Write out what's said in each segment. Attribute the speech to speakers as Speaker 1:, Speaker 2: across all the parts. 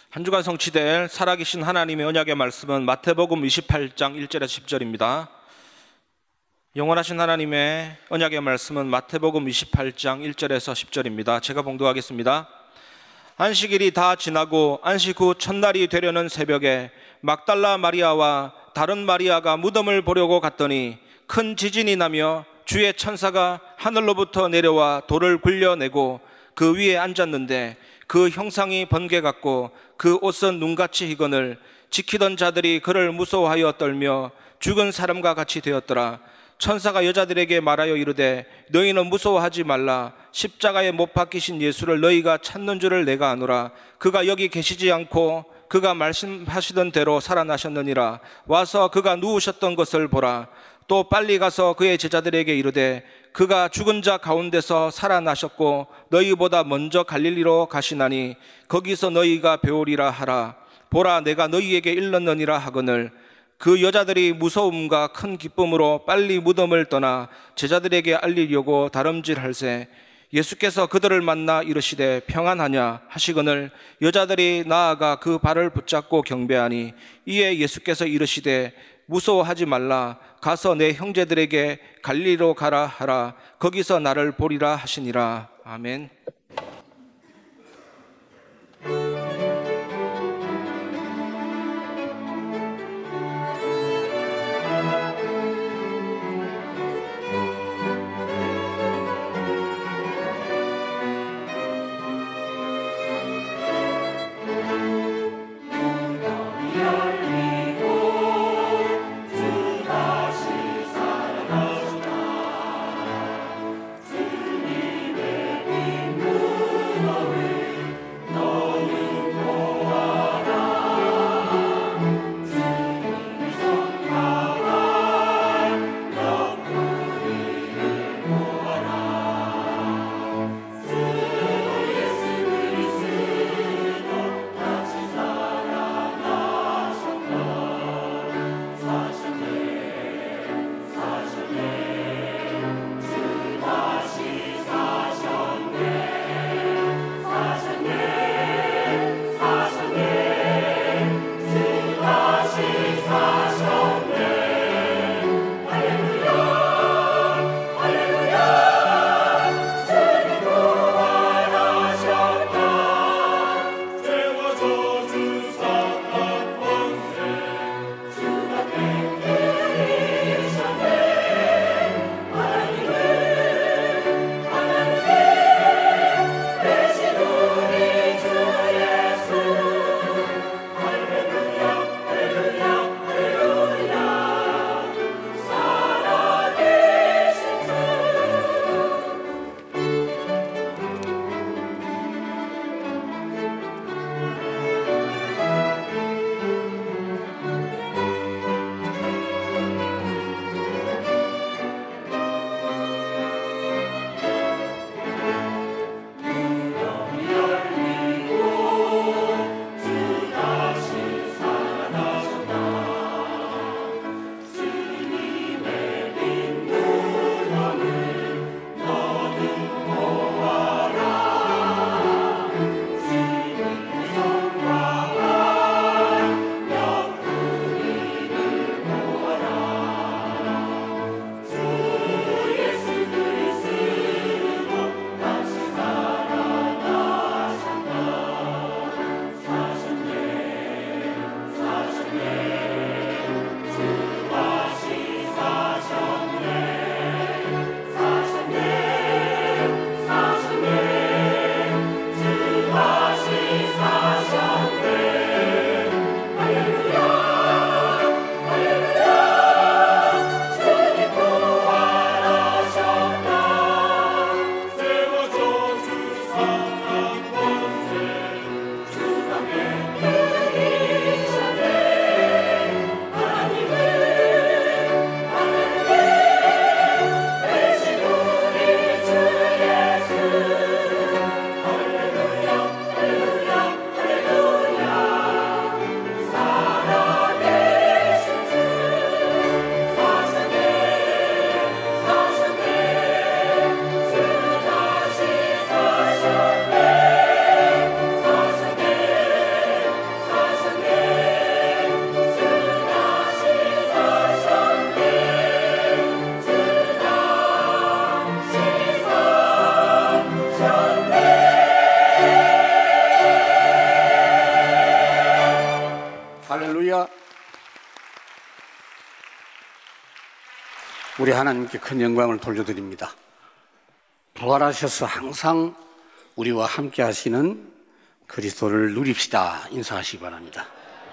Speaker 1: 한 주간 성취될 살아계신 하나님의 언약의 말씀은 마태복음 28장 1절에서 10절입니다. 영원하신 하나님의 언약의 말씀은 마태복음 28장 1절에서 10절입니다. 제가 봉독하겠습니다. 안식일이 다 지나고 안식 후 첫날이 되려는 새벽에 막달라 마리아와 다른 마리아가 무덤을 보려고 갔더니 큰 지진이 나며 주의 천사가 하늘로부터 내려와 돌을 굴려내고 그 위에 앉았는데 그 형상이 번개 같고 그 옷은 눈같이 희건을 지키던 자들이 그를 무서워하여 떨며 죽은 사람과 같이 되었더라. 천사가 여자들에게 말하여 이르되 너희는 무서워하지 말라. 십자가에 못 박히신 예수를 너희가 찾는 줄을 내가 아노라. 그가 여기 계시지 않고 그가 말씀하시던 대로 살아나셨느니라. 와서 그가 누우셨던 것을 보라. 또 빨리 가서 그의 제자들에게 이르되 그가 죽은 자 가운데서 살아나셨고 너희보다 먼저 갈릴리로 가시나니 거기서 너희가 배우리라 하라. 보라, 내가 너희에게 일렀느니라 하거늘. 그 여자들이 무서움과 큰 기쁨으로 빨리 무덤을 떠나 제자들에게 알리려고 다름질할세 예수께서 그들을 만나 이르시되 평안하냐 하시거늘 여자들이 나아가 그 발을 붙잡고 경배하니 이에 예수께서 이르시되 무서워하지 말라. 가서 내 형제들에게 갈릴리로 가라 하라. 거기서 나를 보리라 하시니라. 아멘.
Speaker 2: 주님의 우리 하나님께 큰 영광을 돌려드립니다. 부활하셔서 항상 우리와 함께 하시는 그리스도를 누립시다. 인사하시기 바랍니다.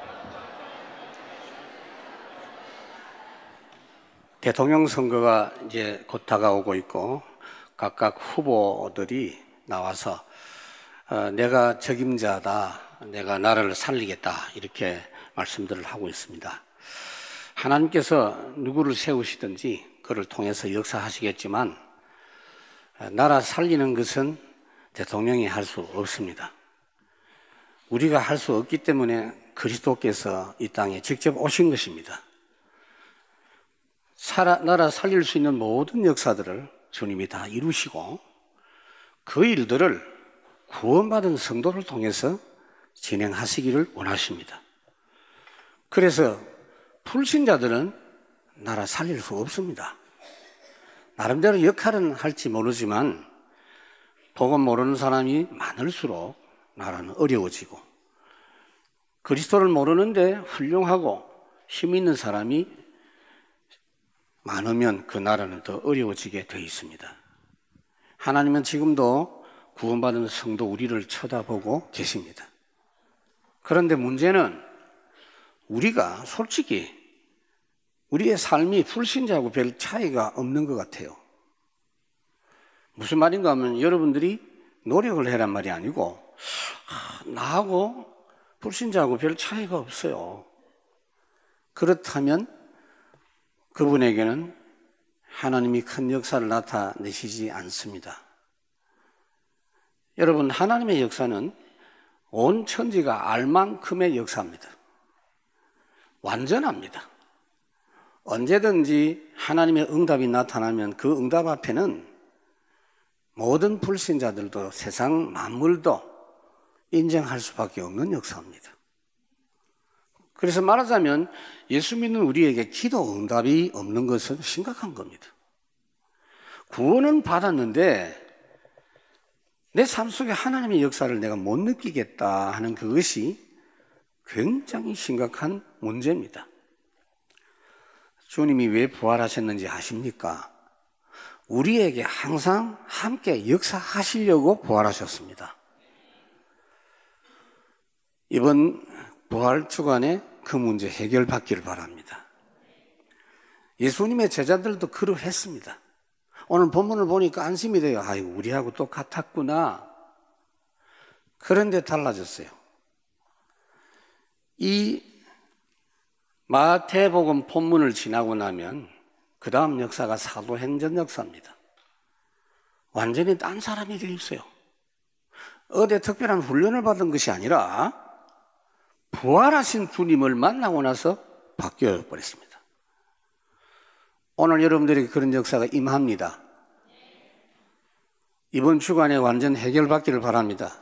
Speaker 2: 대통령 선거가 이제 곧 다가오고 있고 각각 후보들이 나와서 내가 적임자다, 내가 나라를 살리겠다 이렇게 말씀들을 하고 있습니다. 하나님께서 누구를 세우시든지 그를 통해서 역사하시겠지만 나라 살리는 것은 대통령이 할 수 없습니다. 우리가 할 수 없기 때문에 그리스도께서 이 땅에 직접 오신 것입니다. 나라 살릴 수 있는 모든 역사들을 주님이 다 이루시고 그 일들을 구원받은 성도를 통해서 진행하시기를 원하십니다. 그래서 불신자들은 나라 살릴 수 없습니다. 나름대로 역할은 할지 모르지만 복음 모르는 사람이 많을수록 나라는 어려워지고 그리스도를 모르는데 훌륭하고 힘 있는 사람이 많으면 그 나라는 더 어려워지게 되어 있습니다. 하나님은 지금도 구원받은 성도 우리를 쳐다보고 계십니다. 그런데 문제는 우리가 솔직히 우리의 삶이 불신자하고 별 차이가 없는 것 같아요. 무슨 말인가 하면 여러분들이 노력을 해란 말이 아니고 나하고 불신자하고 별 차이가 없어요. 그렇다면 그분에게는 하나님이 큰 역사를 나타내시지 않습니다. 여러분, 하나님의 역사는 온 천지가 알 만큼의 역사입니다. 완전합니다. 언제든지 하나님의 응답이 나타나면 그 응답 앞에는 모든 불신자들도 세상 만물도 인정할 수밖에 없는 역사입니다. 그래서 말하자면 예수 믿는 우리에게 기도 응답이 없는 것은 심각한 겁니다. 구원은 받았는데 내 삶 속에 하나님의 역사를 내가 못 느끼겠다 하는 그것이 굉장히 심각한 문제입니다. 주님이 왜 부활하셨는지 아십니까? 우리에게 항상 함께 역사하시려고 부활하셨습니다. 이번 부활 주간에 그 문제 해결받기를 바랍니다. 예수님의 제자들도 그러했습니다. 오늘 본문을 보니까 안심이 돼요. 아이고, 우리하고 똑같았구나. 그런데 달라졌어요. 이 마태복음 본문을 지나고 나면 그 다음 역사가 사도행전 역사입니다. 완전히 딴 사람이 되어 있어요. 어디 특별한 훈련을 받은 것이 아니라 부활하신 주님을 만나고 나서 바뀌어 버렸습니다. 오늘 여러분들에게 그런 역사가 임합니다. 이번 주간에 완전 해결받기를 바랍니다.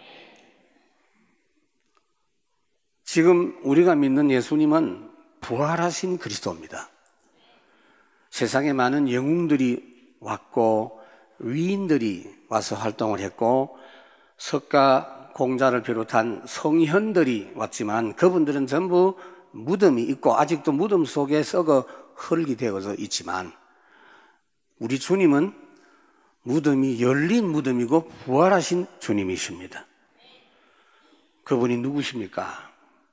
Speaker 2: 지금 우리가 믿는 예수님은 부활하신 그리스도입니다. 세상에 많은 영웅들이 왔고 위인들이 와서 활동을 했고 석가 공자를 비롯한 성현들이 왔지만 그분들은 전부 무덤이 있고 아직도 무덤 속에 썩어 흙이 되어서 있지만 우리 주님은 무덤이 열린 무덤이고 부활하신 주님이십니다. 그분이 누구십니까?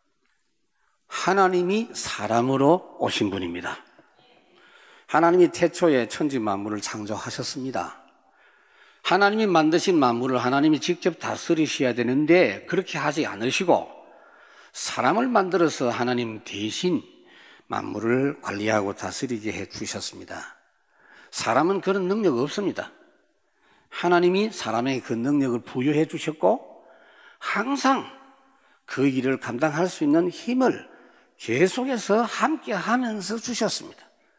Speaker 2: 하나님이 사람으로 오신 분입니다. 하나님이 태초에 천지 만물을 창조하셨습니다. 하나님이 만드신 만물을 하나님이 직접 다스리셔야 되는데 그렇게 하지 않으시고 사람을 만들어서 하나님 대신 만물을 관리하고 다스리게 해 주셨습니다. 사람은 그런 능력 없습니다. 하나님이 사람에게 그 능력을 부여해 주셨고 항상 그 일을 감당할 수 있는 힘을 계속해서 함께 하면서 주셨습니다.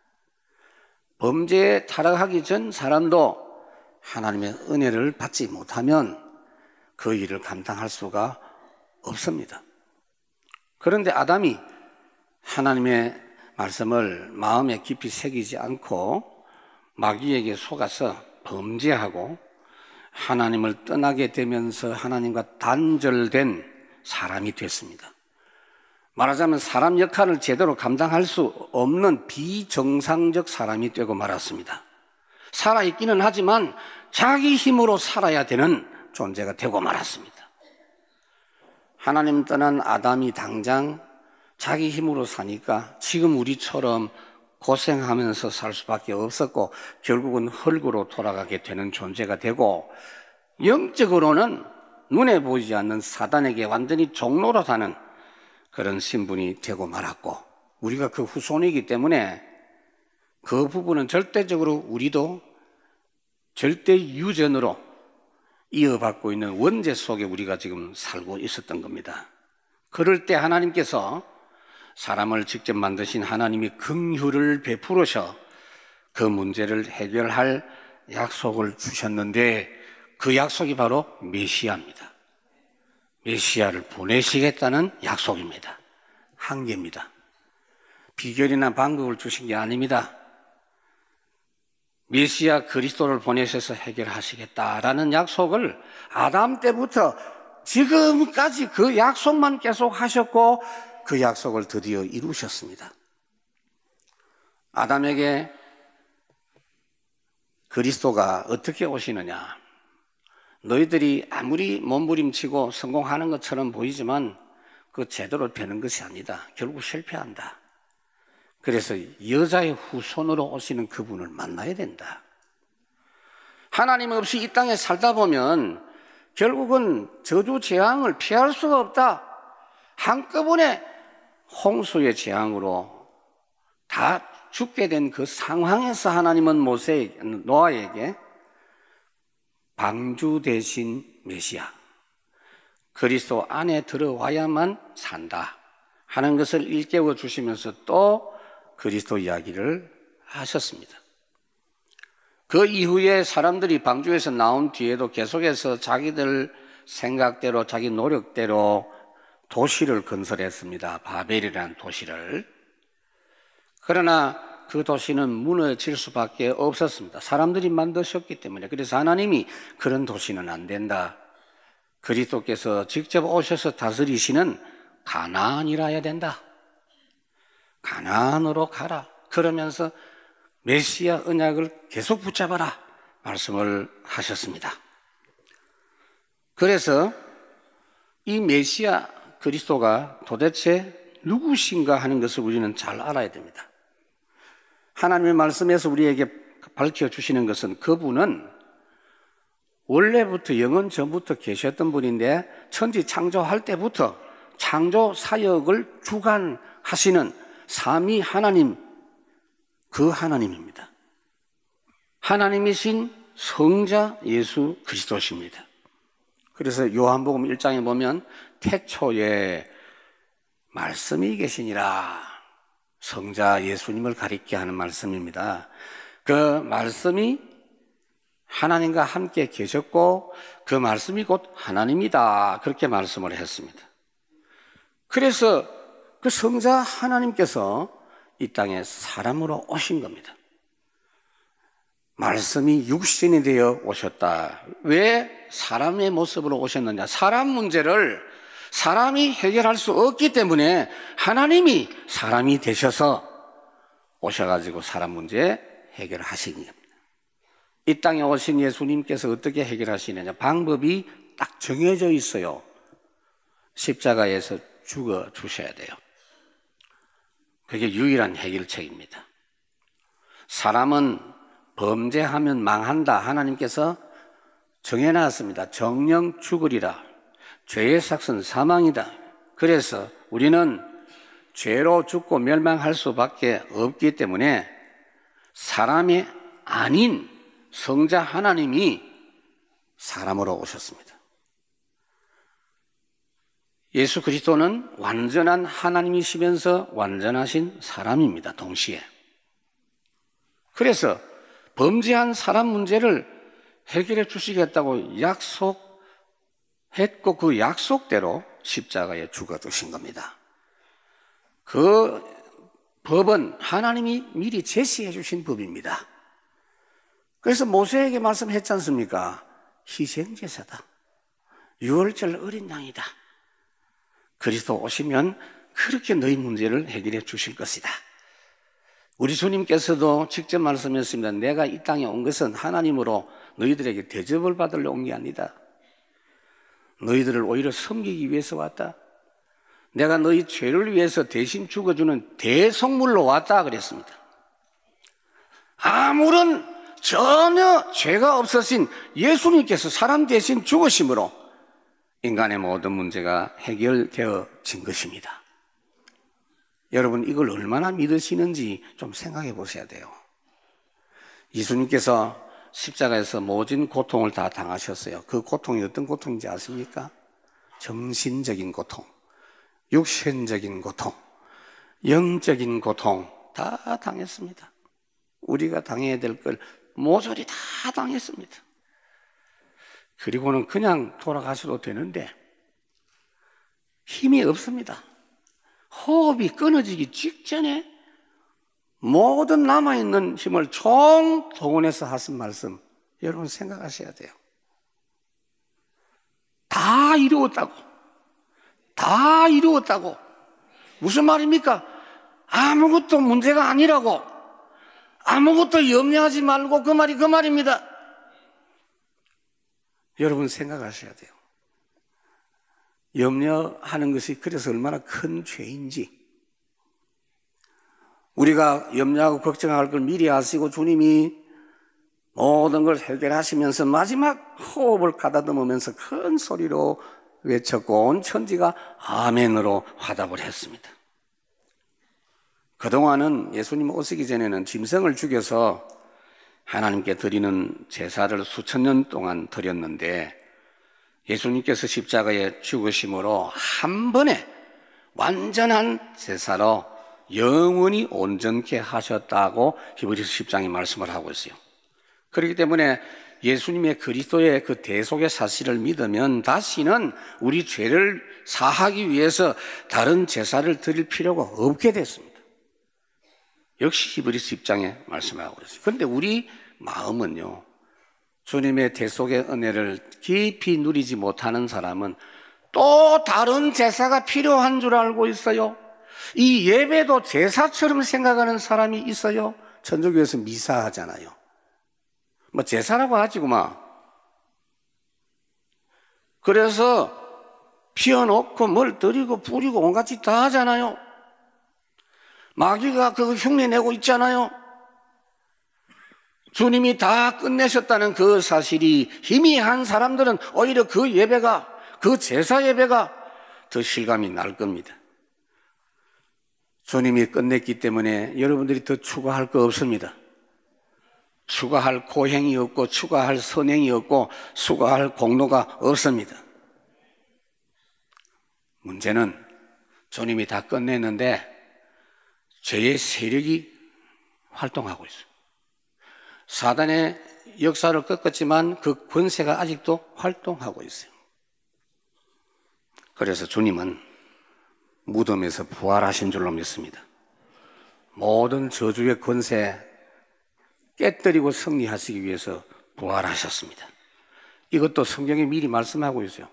Speaker 2: 범죄에 타락하기 전 사람도 하나님의 은혜를 받지 못하면 그 일을 감당할 수가 없습니다. 그런데 아담이 하나님의 말씀을 마음에 깊이 새기지 않고 마귀에게 속아서 범죄하고 하나님을 떠나게 되면서 하나님과 단절된 사람이 됐습니다. 말하자면 사람 역할을 제대로 감당할 수 없는 비정상적 사람이 되고 말았습니다. 살아있기는 하지만 자기 힘으로 살아야 되는 존재가 되고 말았습니다. 하나님 떠난 아담이 당장 자기 힘으로 사니까 지금 우리처럼 고생하면서 살 수밖에 없었고 결국은 흙으로 돌아가게 되는 존재가 되고, 영적으로는 눈에 보이지 않는 사단에게 완전히 종노릇하는 그런 신분이 되고 말았고, 우리가 그 후손이기 때문에 그 부분은 절대적으로 우리도 절대 유전으로 이어받고 있는 원죄 속에 우리가 지금 살고 있었던 겁니다. 그럴 때 하나님께서 사람을 직접 만드신 하나님이 긍휼을 베풀으셔 그 문제를 해결할 약속을 주셨는데, 그 약속이 바로 메시아입니다. 메시아를 보내시겠다는 약속입니다. 한계입니다. 비결이나 방법을 주신 게 아닙니다. 메시아 그리스도를 보내셔서 해결하시겠다라는 약속을 아담 때부터 지금까지 그 약속만 계속 하셨고, 그 약속을 드디어 이루셨습니다. 아담에게 그리스도가 어떻게 오시느냐? 너희들이 아무리 몸부림치고 성공하는 것처럼 보이지만 그 제대로 되는 것이 아니다. 결국 실패한다. 그래서 여자의 후손으로 오시는 그분을 만나야 된다. 하나님 없이 이 땅에 살다 보면 결국은 저주 재앙을 피할 수가 없다. 한꺼번에 홍수의 재앙으로 다 죽게 된 그 상황에서 하나님은 노아에게 방주 대신 메시아, 그리스도 안에 들어와야만 산다 하는 것을 일깨워 주시면서 또 그리스도 이야기를 하셨습니다. 그 이후에 사람들이 방주에서 나온 뒤에도 계속해서 자기들 생각대로 자기 노력대로 도시를 건설했습니다. 바벨이라는 도시를. 그러나 그 도시는 무너질 수밖에 없었습니다. 사람들이 만드셨기 때문에. 그래서 하나님이 그런 도시는 안 된다. 그리스도께서 직접 오셔서 다스리시는 가나안이라 해야 된다. 가나안으로 가라. 그러면서 메시아 언약을 계속 붙잡아라 말씀을 하셨습니다. 그래서 이 메시아 그리스도가 도대체 누구신가 하는 것을 우리는 잘 알아야 됩니다. 하나님의 말씀에서 우리에게 밝혀주시는 것은 그분은 원래부터 영원 전부터 계셨던 분인데 천지 창조할 때부터 창조 사역을 주관하시는 삼위 하나님, 그 하나님입니다. 하나님이신 성자 예수 그리스도십니다. 그래서 요한복음 1장에 보면 태초에 말씀이 계시니라, 성자 예수님을 가리켜 하는 말씀입니다. 그 말씀이 하나님과 함께 계셨고 그 말씀이 곧 하나님이다, 그렇게 말씀을 했습니다. 그래서 그 성자 하나님께서 이 땅에 사람으로 오신 겁니다. 말씀이 육신이 되어 오셨다. 왜 사람의 모습으로 오셨느냐? 사람 문제를 사람이 해결할 수 없기 때문에 하나님이 사람이 되셔서 오셔가지고 사람 문제 해결하신 겁니다. 이 땅에 오신 예수님께서 어떻게 해결하시느냐? 방법이 딱 정해져 있어요. 십자가에서 죽어 주셔야 돼요. 그게 유일한 해결책입니다. 사람은 범죄하면 망한다. 하나님께서 정해놨습니다. 정령 죽으리라. 죄의 삭은 사망이다. 그래서 우리는 죄로 죽고 멸망할 수밖에 없기 때문에 사람이 아닌 성자 하나님이 사람으로 오셨습니다. 예수 그리스도는 완전한 하나님이시면서 완전하신 사람입니다. 동시에. 그래서 범죄한 사람 문제를 해결해 주시겠다고 약속했고 그 약속대로 십자가에 죽어두신 겁니다. 그 법은 하나님이 미리 제시해 주신 법입니다. 그래서 모세에게 말씀했지 않습니까? 희생제사다. 유월절 어린 양이다. 그리스도 오시면 그렇게 너희 문제를 해결해 주실 것이다. 우리 주님께서도 직접 말씀하셨습니다. 내가 이 땅에 온 것은 하나님으로 너희들에게 대접을 받으려 온 게 아니다. 너희들을 오히려 섬기기 위해서 왔다. 내가 너희 죄를 위해서 대신 죽어주는 대속물로 왔다 그랬습니다. 아무런 전혀 죄가 없으신 예수님께서 사람 대신 죽으심으로 인간의 모든 문제가 해결되어진 것입니다. 여러분, 이걸 얼마나 믿으시는지 좀 생각해 보셔야 돼요. 예수님께서 십자가에서 모진 고통을 다 당하셨어요. 그 고통이 어떤 고통인지 아십니까? 정신적인 고통, 육신적인 고통, 영적인 고통 다 당했습니다. 우리가 당해야 될 걸 모조리 다 당했습니다. 그리고는 그냥 돌아가셔도 되는데 힘이 없습니다. 호흡이 끊어지기 직전에 모든 남아있는 힘을 총동원해서 하신 말씀, 여러분 생각하셔야 돼요. 다 이루었다고. 다 이루었다고. 무슨 말입니까? 아무것도 문제가 아니라고. 아무것도 염려하지 말고 그 말입니다. 여러분 생각하셔야 돼요. 염려하는 것이 그래서 얼마나 큰 죄인지. 우리가 염려하고 걱정할 걸 미리 아시고 주님이 모든 걸 해결하시면서 마지막 호흡을 가다듬으면서 큰 소리로 외쳤고 온 천지가 아멘으로 화답을 했습니다. 그동안은 예수님 오시기 전에는 짐승을 죽여서 하나님께 드리는 제사를 수천 년 동안 드렸는데 예수님께서 십자가에 죽으심으로 한 번에 완전한 제사로 영원히 온전케 하셨다고 히브리서 10장이 말씀을 하고 있어요. 그렇기 때문에 예수님의 그리스도의 그 대속의 사실을 믿으면 다시는 우리 죄를 사하기 위해서 다른 제사를 드릴 필요가 없게 됐습니다. 역시 히브리서 10장에 말씀하고 있어요. 그런데 우리 마음은요, 주님의 대속의 은혜를 깊이 누리지 못하는 사람은 또 다른 제사가 필요한 줄 알고 있어요. 이 예배도 제사처럼 생각하는 사람이 있어요. 천주교에서 미사 하잖아요. 뭐 제사라고 하지구만. 그래서 피워놓고 뭘 드리고 뿌리고 온갖 짓 다 하잖아요. 마귀가 그거 흉내내고 있잖아요. 주님이 다 끝내셨다는 그 사실이 희미한 사람들은 오히려 그 예배가, 그 제사 예배가 더 실감이 날 겁니다. 주님이 끝냈기 때문에 여러분들이 더 추가할 거 없습니다. 추가할 고행이 없고 추가할 선행이 없고 추가할 공로가 없습니다. 문제는 주님이 다 끝냈는데 죄의 세력이 활동하고 있어요. 사단의 역사를 꺾었지만 그 권세가 아직도 활동하고 있어요. 그래서 주님은 무덤에서 부활하신 줄로 믿습니다. 모든 저주의 권세 깨뜨리고 승리하시기 위해서 부활하셨습니다. 이것도 성경에 미리 말씀하고 있어요.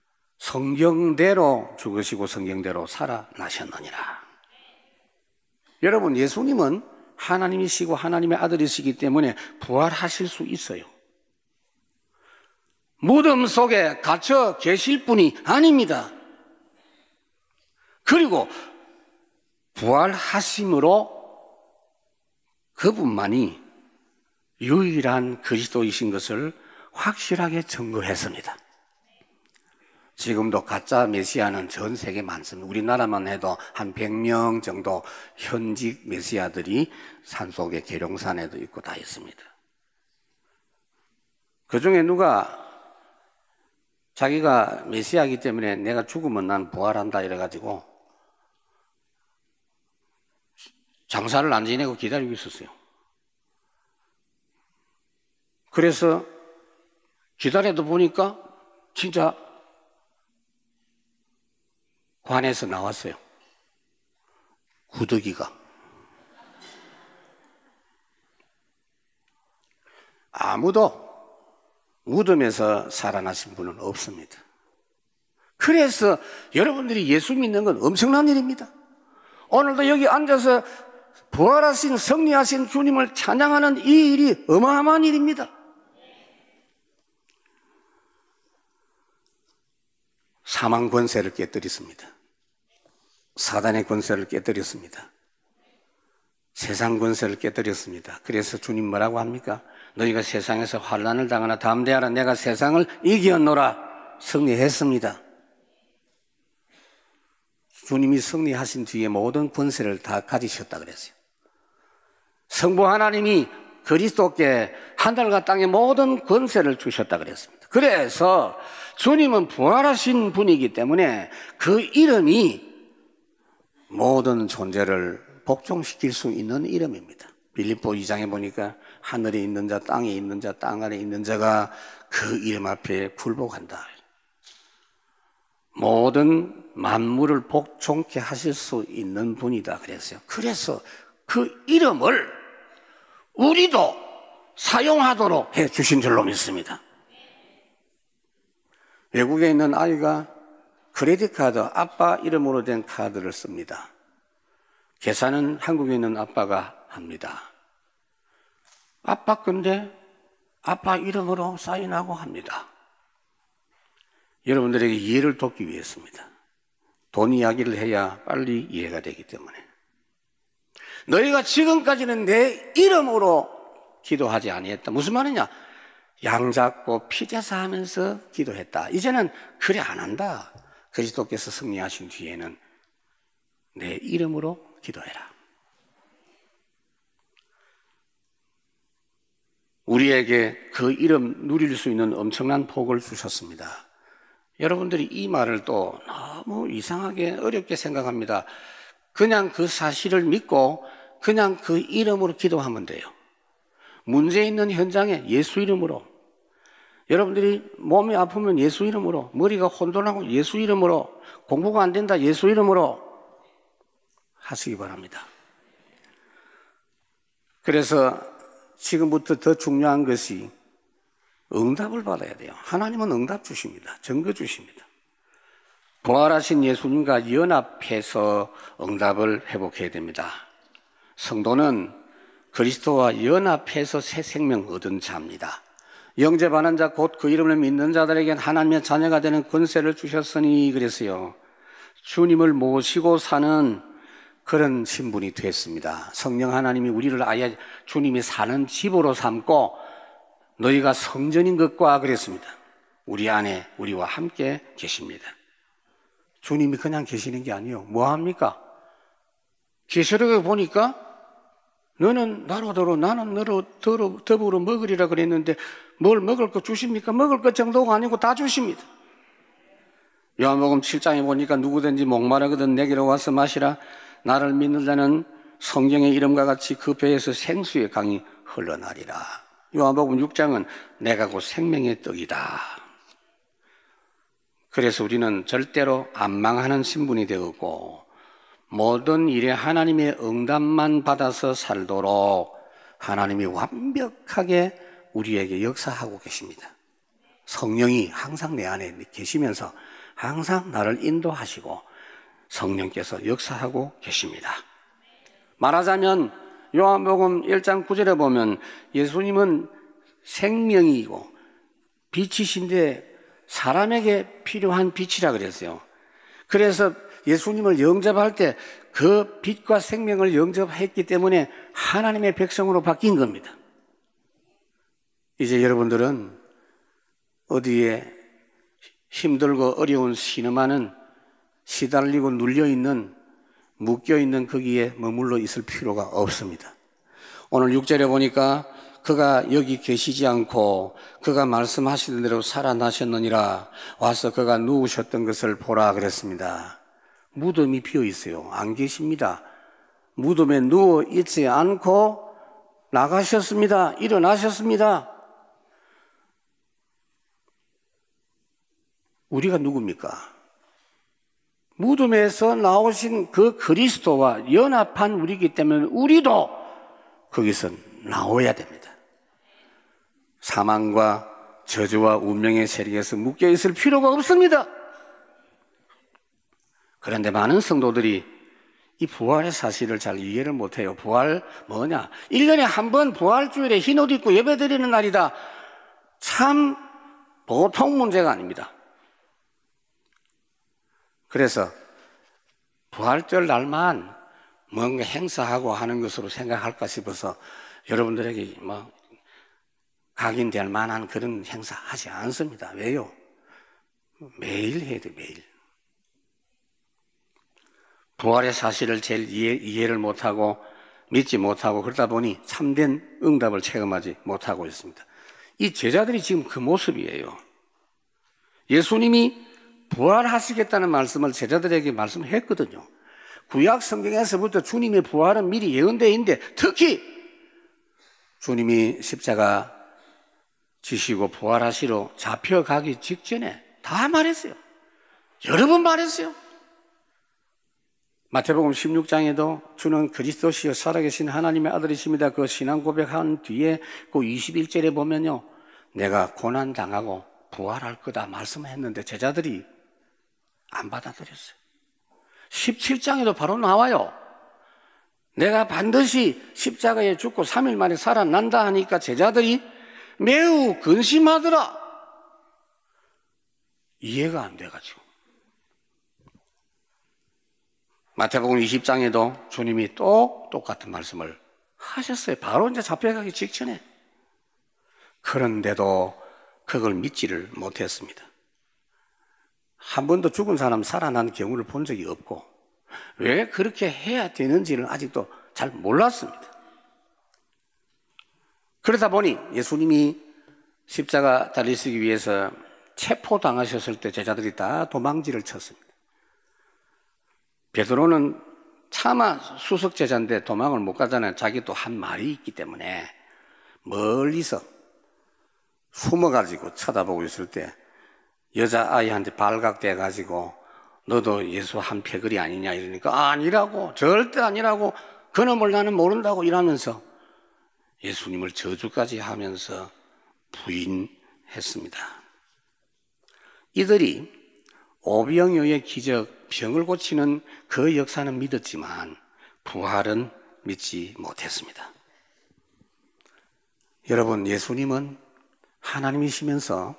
Speaker 2: 성경대로 죽으시고 성경대로 살아나셨느니라. 여러분, 예수님은 하나님이시고 하나님의 아들이시기 때문에 부활하실 수 있어요. 무덤 속에 갇혀 계실 분이 아닙니다. 그리고 부활하심으로 그분만이 유일한 그리스도이신 것을 확실하게 증거했습니다. 지금도 가짜 메시아는 전 세계에 많습니다. 우리나라만 해도 한 100명 정도 현직 메시아들이 산속에 계룡산에도 있고 다 있습니다. 그 중에 누가 자기가 메시아이기 때문에 내가 죽으면 난 부활한다 이래가지고 장사를 안 지내고 기다리고 있었어요. 그래서 기다려도 보니까 진짜 관에서 나왔어요. 구더기가. 아무도 무덤에서 살아나신 분은 없습니다. 그래서 여러분들이 예수 믿는 건 엄청난 일입니다. 오늘도 여기 앉아서 부활하신 승리하신 주님을 찬양하는 이 일이 어마어마한 일입니다. 사망 권세를 깨뜨렸습니다. 사단의 권세를 깨뜨렸습니다. 세상 권세를 깨뜨렸습니다. 그래서 주님 뭐라고 합니까? 너희가 세상에서 환난을 당하나 담대하라. 내가 세상을 이겼노라. 승리했습니다. 주님이 승리하신 뒤에 모든 권세를 다 가지셨다 그랬어요. 성부 하나님이 그리스도께 하늘과 땅의 모든 권세를 주셨다 그랬습니다. 그래서 주님은 부활하신 분이기 때문에 그 이름이 모든 존재를 복종시킬 수 있는 이름입니다. 빌립보 2장에 보니까 하늘에 있는 자, 땅에 있는 자, 땅 아래 있는 자가 그 이름 앞에 굴복한다. 모든 만물을 복종케 하실 수 있는 분이다 그랬어요. 그래서 그 이름을 우리도 사용하도록 해 주신 줄로 믿습니다. 외국에 있는 아이가 크레딧 카드, 아빠 이름으로 된 카드를 씁니다. 계산은 한국에 있는 아빠가 합니다. 아빠 건데 아빠 이름으로 사인하고 합니다. 여러분들에게 이해를 돕기 위해서입니다. 돈 이야기를 해야 빨리 이해가 되기 때문에. 너희가 지금까지는 내 이름으로 기도하지 아니했다. 무슨 말이냐? 양 잡고 피제사 하면서 기도했다. 이제는 그래 안 한다. 그리스도께서 승리하신 뒤에는 내 이름으로 기도해라. 우리에게 그 이름 누릴 수 있는 엄청난 복을 주셨습니다. 여러분들이 이 말을 또 너무 이상하게 어렵게 생각합니다. 그냥 그 사실을 믿고 그냥 그 이름으로 기도하면 돼요. 문제 있는 현장에 예수 이름으로, 여러분들이 몸이 아프면 예수 이름으로, 머리가 혼돈하고 예수 이름으로, 공부가 안 된다 예수 이름으로 하시기 바랍니다. 그래서 지금부터 더 중요한 것이 응답을 받아야 돼요. 하나님은 응답 주십니다. 증거 주십니다. 부활하신 예수님과 연합해서 응답을 회복해야 됩니다. 성도는 그리스도와 연합해서 새 생명 얻은 자입니다. 영접하는 자 곧 그 이름을 믿는 자들에겐 하나님의 자녀가 되는 권세를 주셨으니 그랬어요. 주님을 모시고 사는 그런 신분이 됐습니다. 성령 하나님이 우리를 아예 주님이 사는 집으로 삼고 너희가 성전인 것과 그랬습니다. 우리 안에 우리와 함께 계십니다. 주님이 그냥 계시는 게 아니에요. 뭐 합니까? 계시록에 보니까 너는 나로더러 나는 너로 더불어 먹으리라 그랬는데 뭘 먹을 거 주십니까? 먹을 것 정도가 아니고 다 주십니다. 요한복음 7장에 보니까 누구든지 목마르거든 내게로 와서 마시라. 나를 믿는 자는 성경의 이름과 같이 그 배에서 생수의 강이 흘러나리라. 요한복음 6장은 내가 곧 생명의 떡이다. 그래서 우리는 절대로 안 망하는 신분이 되었고 모든 일에 하나님의 응답만 받아서 살도록 하나님이 완벽하게 우리에게 역사하고 계십니다. 성령이 항상 내 안에 계시면서 항상 나를 인도하시고 성령께서 역사하고 계십니다. 말하자면 요한복음 1장 9절에 보면 예수님은 생명이고 빛이신데 사람에게 필요한 빛이라 그랬어요. 그래서 예수님을 영접할 때 그 빛과 생명을 영접했기 때문에 하나님의 백성으로 바뀐 겁니다. 이제 여러분들은 어디에 힘들고 어려운 신음하는 시달리고 눌려있는 묶여있는 거기에 머물러 있을 필요가 없습니다. 오늘 6절에 보니까 그가 여기 계시지 않고 그가 말씀하시던 대로 살아나셨느니라. 와서 그가 누우셨던 것을 보라 그랬습니다. 무덤이 비어 있어요. 안 계십니다. 무덤에 누워 있지 않고 나가셨습니다. 일어나셨습니다. 우리가 누굽니까? 무덤에서 나오신 그 그리스도와 연합한 우리이기 때문에 우리도 거기서 나와야 됩니다. 사망과 저주와 운명의 세력에서 묶여 있을 필요가 없습니다. 그런데 많은 성도들이 이 부활의 사실을 잘 이해를 못해요. 부활 뭐냐? 1년에 한 번 부활주일에 흰옷 입고 예배드리는 날이다. 참 보통 문제가 아닙니다. 그래서 부활절 날만 뭔가 행사하고 하는 것으로 생각할까 싶어서 여러분들에게 각인될 만한 그런 행사 하지 않습니다. 왜요? 매일 해야 돼, 매일. 부활의 사실을 제일 이해를 못하고 믿지 못하고 그러다 보니 참된 응답을 체험하지 못하고 있습니다. 이 제자들이 지금 그 모습이에요. 예수님이 부활하시겠다는 말씀을 제자들에게 말씀했거든요. 구약 성경에서부터 주님의 부활은 미리 예언되어 있는데 특히 주님이 십자가 지시고 부활하시러 잡혀가기 직전에 다 말했어요. 여러 번 말했어요. 마태복음 16장에도 주는 그리스도시여 살아계신 하나님의 아들이십니다. 그 신앙 고백한 뒤에 그 21절에 보면요, 내가 고난당하고 부활할 거다 말씀했는데 제자들이 안 받아들였어요. 17장에도 바로 나와요. 내가 반드시 십자가에 죽고 3일 만에 살아난다 하니까 제자들이 매우 근심하더라. 이해가 안 돼가지고. 마태복음 20장에도 주님이 또 똑같은 말씀을 하셨어요. 바로 이제 잡혀가기 직전에. 그런데도 그걸 믿지를 못했습니다. 한 번도 죽은 사람 살아난 경우를 본 적이 없고 왜 그렇게 해야 되는지는 아직도 잘 몰랐습니다. 그러다 보니 예수님이 십자가 달리시기 위해서 체포당하셨을 때 제자들이 다 도망질을 쳤습니다. 베드로는 차마 수석 제자인데 도망을 못 가잖아요. 자기 또 한 말이 있기 때문에 멀리서 숨어가지고 쳐다보고 있을 때 여자아이한테 발각돼가지고 너도 예수 한 패거리 아니냐 이러니까 아니라고, 절대 아니라고, 그놈을 나는 모른다고 이러면서 예수님을 저주까지 하면서 부인했습니다. 이들이 오병이어의 기적, 병을 고치는 그 역사는 믿었지만 부활은 믿지 못했습니다. 여러분, 예수님은 하나님이시면서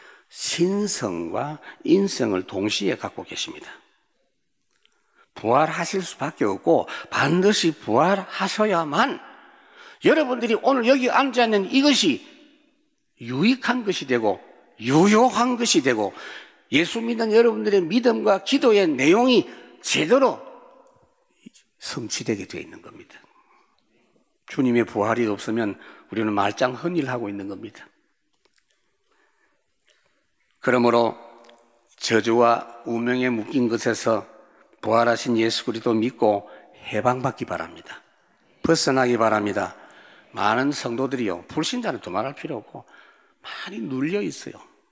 Speaker 2: 신성과 인성을 동시에 갖고 계십니다. 부활하실 수밖에 없고 반드시 부활하셔야만 여러분들이 오늘 여기 앉아있는 이것이 유익한 것이 되고 유효한 것이 되고 예수 믿는 여러분들의 믿음과 기도의 내용이 제대로 성취되게 되어 있는 겁니다. 주님의 부활이 없으면 우리는 말짱헌일하고 있는 겁니다. 그러므로 저주와 우명에 묶인 것에서 부활하신 예수 그리스도 믿고 해방받기 바랍니다. 벗어나기 바랍니다. 많은 성도들이요, 불신자는 두말할 필요 없고 많이 눌려 있어요.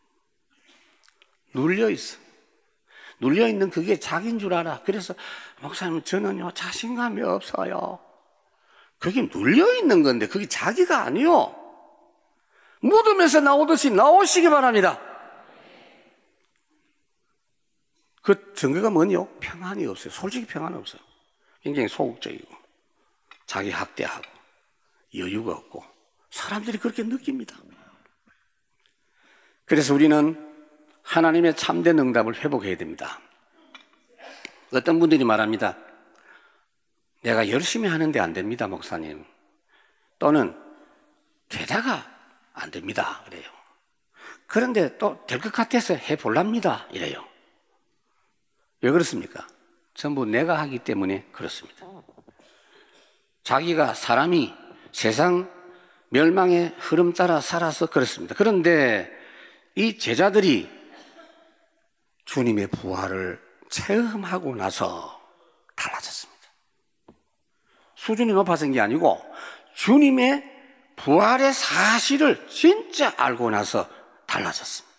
Speaker 2: 눌려 있어. 눌려 있는 그게 자기인 줄 알아. 그래서 목사님 저는요 자신감이 없어요. 그게 눌려 있는 건데 그게 자기가 아니요. 무덤에서 나오듯이 나오시기 바랍니다. 그 증거가 뭐냐? 평안이 없어요. 솔직히 평안이 없어요. 굉장히 소극적이고 자기 학대하고 여유가 없고 사람들이 그렇게 느낍니다. 그래서 우리는 하나님의 참된 응답을 회복해야 됩니다. 어떤 분들이 말합니다. 내가 열심히 하는데 안 됩니다, 목사님. 또는 되다가 안 됩니다, 이래요. 그런데 또 될 것 같아서 해볼랍니다, 이래요. 왜 그렇습니까? 전부 내가 하기 때문에 그렇습니다. 자기가 사람이 세상 멸망의 흐름 따라 살아서 그렇습니다. 그런데 이 제자들이 주님의 부활을 체험하고 나서 달라졌습니다. 수준이 높아진 게 아니고 주님의 부활의 사실을 진짜 알고 나서 달라졌습니다.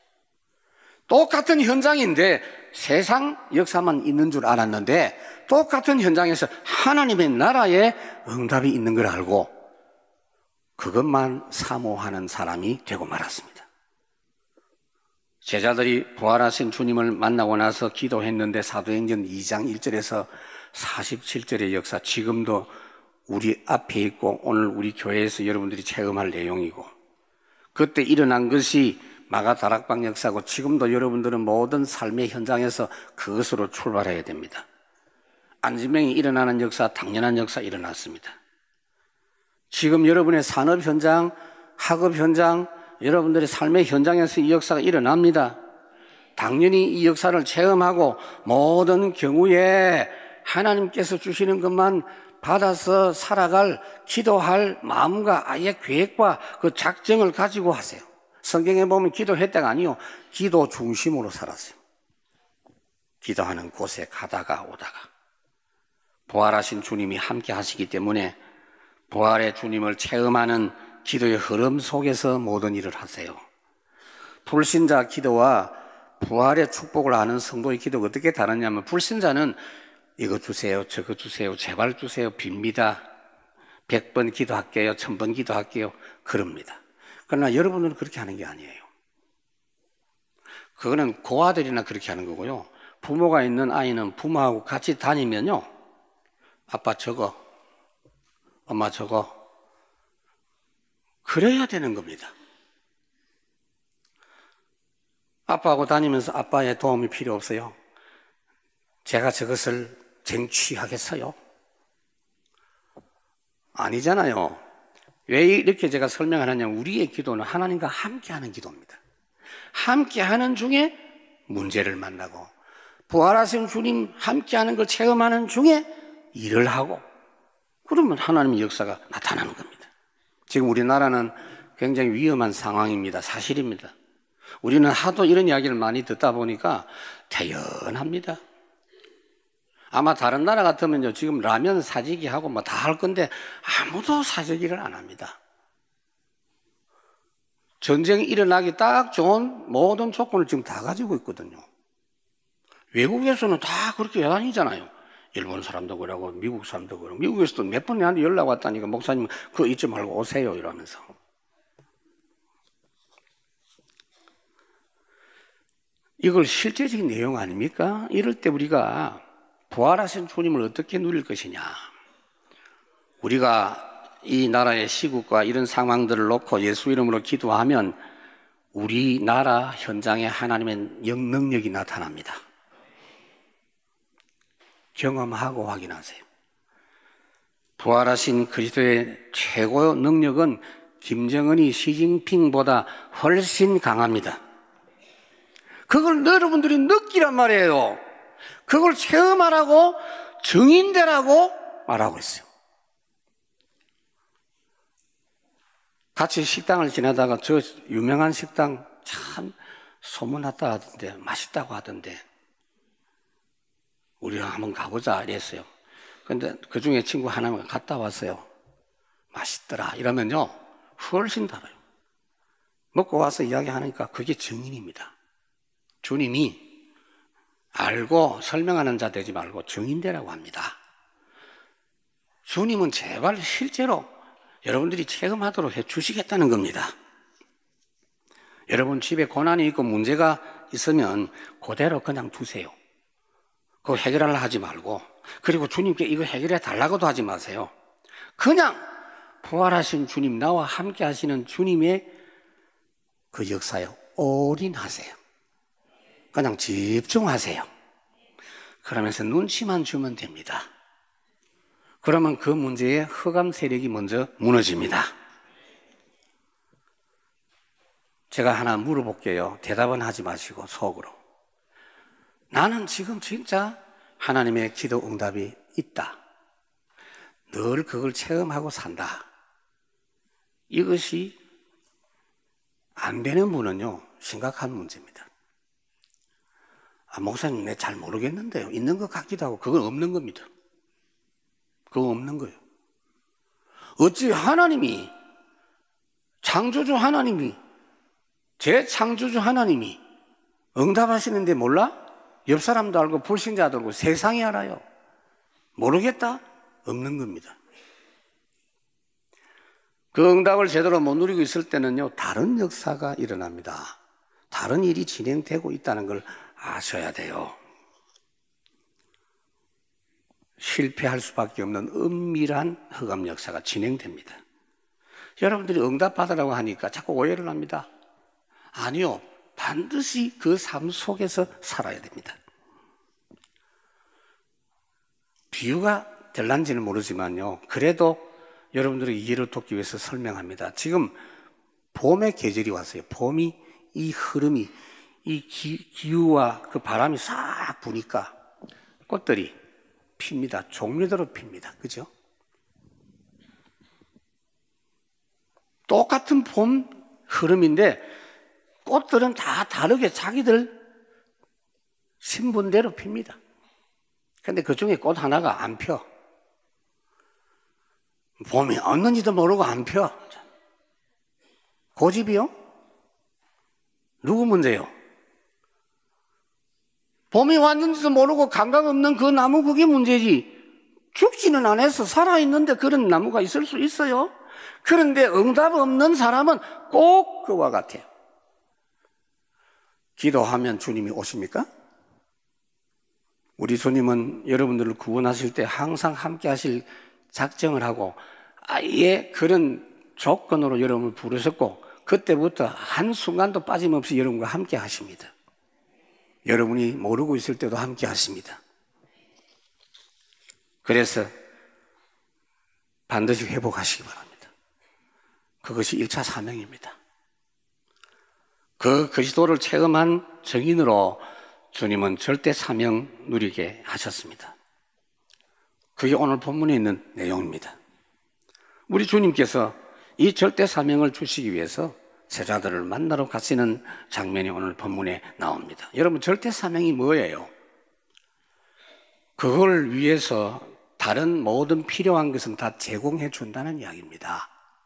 Speaker 2: 똑같은 현장인데 세상 역사만 있는 줄 알았는데 똑같은 현장에서 하나님의 나라의 응답이 있는 걸 알고 그것만 사모하는 사람이 되고 말았습니다. 제자들이 부활하신 주님을 만나고 나서 기도했는데 사도행전 2장 1절에서 47절의 역사, 지금도 우리 앞에 있고 오늘 우리 교회에서 여러분들이 체험할 내용이고, 그때 일어난 것이 마가다락방 역사고, 지금도 여러분들은 모든 삶의 현장에서 그것으로 출발해야 됩니다. 안진병이 일어나는 역사, 당연한 역사 일어났습니다. 지금 여러분의 산업 현장, 학업 현장, 여러분들의 삶의 현장에서 이 역사가 일어납니다. 당연히 이 역사를 체험하고 모든 경우에 하나님께서 주시는 것만 받아서 살아갈, 기도할 마음과 아예 계획과 그 작정을 가지고 하세요. 성경에 보면 기도했다가 아니요, 기도 중심으로 살았어요. 기도하는 곳에 가다가 오다가 부활하신 주님이 함께 하시기 때문에 부활의 주님을 체험하는 기도의 흐름 속에서 모든 일을 하세요. 불신자 기도와 부활의 축복을 아는 성도의 기도가 어떻게 다르냐면, 불신자는 이거 주세요, 저거 주세요, 제발 주세요, 빕니다. 100번 기도할게요, 1000번 기도할게요, 그럽니다. 그러나 여러분들은 그렇게 하는 게 아니에요. 그거는 고아들이나 그렇게 하는 거고요. 부모가 있는 아이는 부모하고 같이 다니면요, 아빠 저거, 엄마 저거, 그래야 되는 겁니다. 아빠하고 다니면서 아빠의 도움이 필요 없어요? 제가 저것을 쟁취하겠어요? 아니잖아요. 왜 이렇게 제가 설명을 하냐면, 우리의 기도는 하나님과 함께하는 기도입니다. 함께하는 중에 문제를 만나고, 부활하신 주님 함께하는 걸 체험하는 중에 일을 하고, 그러면 하나님의 역사가 나타나는 겁니다. 지금 우리나라는 굉장히 위험한 상황입니다. 사실입니다. 우리는 하도 이런 이야기를 많이 듣다 보니까 태연합니다. 아마 다른 나라 같으면요, 지금 라면 사재기 하고 뭐 다 할 건데 아무도 사재기를 안 합니다. 전쟁이 일어나기 딱 좋은 모든 조건을 지금 다 가지고 있거든요. 외국에서는 다 그렇게 다니잖아요. 일본 사람도 그러고 미국 사람도 그러고, 미국에서도 몇 번 내한테 연락 왔다니까, 목사님 그거 잊지 말고 오세요 이러면서. 이걸 실제적인 내용 아닙니까? 이럴 때 우리가 부활하신 주님을 어떻게 누릴 것이냐, 우리가 이 나라의 시국과 이런 상황들을 놓고 예수 이름으로 기도하면 우리나라 현장에 하나님의 능력이 나타납니다. 경험하고 확인하세요. 부활하신 그리스도의 최고 능력은 김정은이 시진핑보다 훨씬 강합니다. 그걸 여러분들이 느끼란 말이에요. 그걸 체험하라고, 증인되라고 말하고 있어요. 같이 식당을 지나다가 저 유명한 식당 참 소문났다 하던데, 맛있다고 하던데 우리가 한번 가보자 이랬어요. 근데 그 중에 친구 하나가 갔다 왔어요. 맛있더라 이러면요, 훨씬 달아요. 먹고 와서 이야기하니까 그게 증인입니다. 주님이 알고 설명하는 자 되지 말고 증인되라고 합니다. 주님은 제발 실제로 여러분들이 체험하도록 해 주시겠다는 겁니다. 여러분 집에 고난이 있고 문제가 있으면 그대로 그냥 두세요. 그거 해결하려 하지 말고, 그리고 주님께 이거 해결해 달라고도 하지 마세요. 그냥 부활하신 주님, 나와 함께 하시는 주님의 그 역사에 올인하세요. 그냥 집중하세요. 그러면서 눈치만 주면 됩니다. 그러면 그 문제의 흑암 세력이 먼저 무너집니다. 제가 하나 물어볼게요. 대답은 하지 마시고 속으로. 나는 지금 진짜 하나님의 기도 응답이 있다. 늘 그걸 체험하고 산다. 이것이 안 되는 분은요, 심각한 문제입니다. 목사님, 내 잘 모르겠는데요. 있는 것 같기도 하고, 그건 없는 겁니다. 그거 없는 거예요. 어찌 하나님이, 창조주 하나님이, 제 창조주 하나님이 응답하시는데 몰라? 옆 사람도 알고 불신자도 알고 세상이 알아요. 모르겠다? 없는 겁니다. 그 응답을 제대로 못 누리고 있을 때는요, 다른 역사가 일어납니다. 다른 일이 진행되고 있다는 걸 아셔야 돼요. 실패할 수밖에 없는 은밀한 흑암 역사가 진행됩니다. 여러분들이 응답받으라고 하니까 자꾸 오해를 합니다. 아니요. 반드시 그 삶 속에서 살아야 됩니다. 비유가 될란지는 모르지만요. 그래도 여러분들의 이해를 돕기 위해서 설명합니다. 지금 봄의 계절이 왔어요. 봄이 이 흐름이 이 기후와 그 바람이 싹 부니까 꽃들이 핍니다. 종류대로 핍니다. 그죠? 똑같은 봄 흐름인데 꽃들은 다 다르게 자기들 신분대로 핍니다. 근데 그 중에 꽃 하나가 안 펴. 봄이 왔는지도 모르고 안 펴. 고집이요? 누구 문제요? 봄이 왔는지도 모르고 감각 없는 그 나무 그게 문제지. 죽지는 않아서 살아있는데 그런 나무가 있을 수 있어요. 그런데 응답 없는 사람은 꼭 그와 같아요. 기도하면 주님이 오십니까? 우리 주님은 여러분들을 구원하실 때 항상 함께 하실 작정을 하고 아예 그런 조건으로 여러분을 부르셨고 그때부터 한순간도 빠짐없이 여러분과 함께 하십니다. 여러분이 모르고 있을 때도 함께 하십니다. 그래서 반드시 회복하시기 바랍니다. 그것이 1차 사명입니다. 그 그리스도를 체험한 증인으로 주님은 절대 사명 누리게 하셨습니다. 그게 오늘 본문에 있는 내용입니다. 우리 주님께서 이 절대 사명을 주시기 위해서 제자들을 만나러 가시는 장면이 오늘 본문에 나옵니다. 여러분, 절대 사명이 뭐예요? 그걸 위해서 다른 모든 필요한 것은 다 제공해 준다는 이야기입니다.